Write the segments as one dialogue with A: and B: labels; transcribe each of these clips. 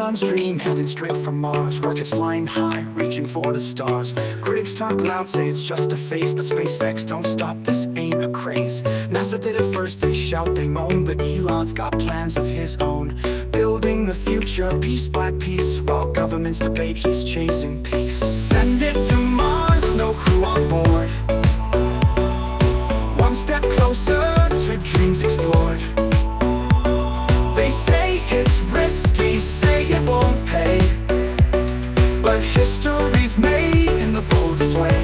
A: Elon's dream, heading straight for Mars. Rockets flying high, reaching for the stars. Critics talk loud, say it's just a phase, but SpaceX don't stop, this ain't a craze. NASA did it first, they shout, they moan, but Elon's got plans of his own. Building the future piece by piece, while governments debate, he's chasing peace. Send it to Mars, no crew on board. One step closer to dreams explored. They say it's risky, say it won't pay, but history's made in the boldest way.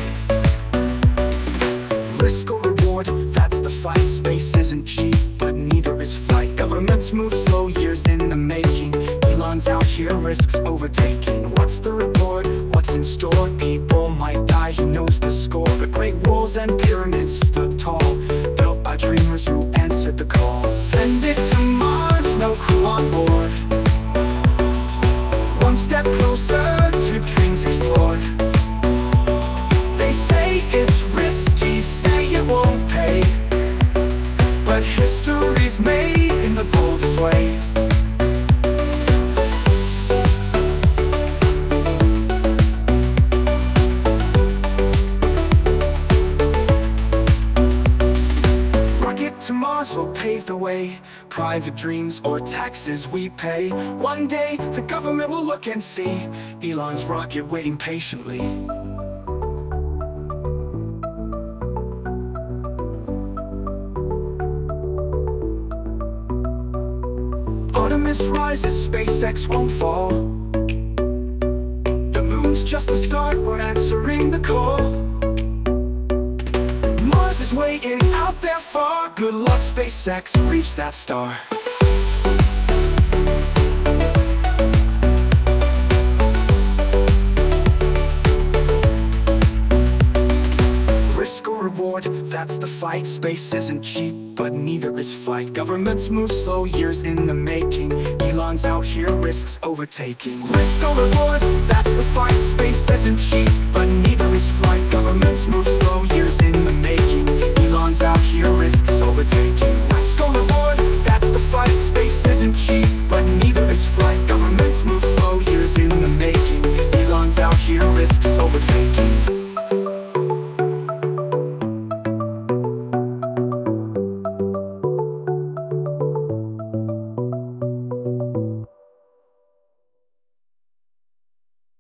A: Risk or reward, that's the fight. Space isn't cheap, but neither is flight. Governments move slow, years in the making. Elon's out here, risks overtaking. What's the reward? What's in store? People might die, he knows the score. But great walls and pyramids stood tall, built by dreamers who answered the call. Send it to Mars, no crew on board. One step closer to dreams explored. They say it's risky, say it won't pay, but history's made in the boldest way. Rocket to Mars will pave the way. Private dreams or taxes we pay. One day the government will look and see Elon's rocket waiting patiently. Artemis rises, SpaceX won't fall. The moon's just the start, we're answering the call. Mars is waiting out there far. Good luck, SpaceX, reach that star. Risk or reward, that's the fight. Space isn't cheap, but neither is flight. Governments move slow, years in the making. Elon's out here, risks overtaking. Risk or reward, that's the fight. Space isn't cheap, but neither is flight. Governments move slow, years in the making. Elon's out here, risks overtaking. Risk or reward, that's the fight. Space isn't cheap, but neither is flight. Governments move slow, years in the making. Elon's out here, risks overtaking.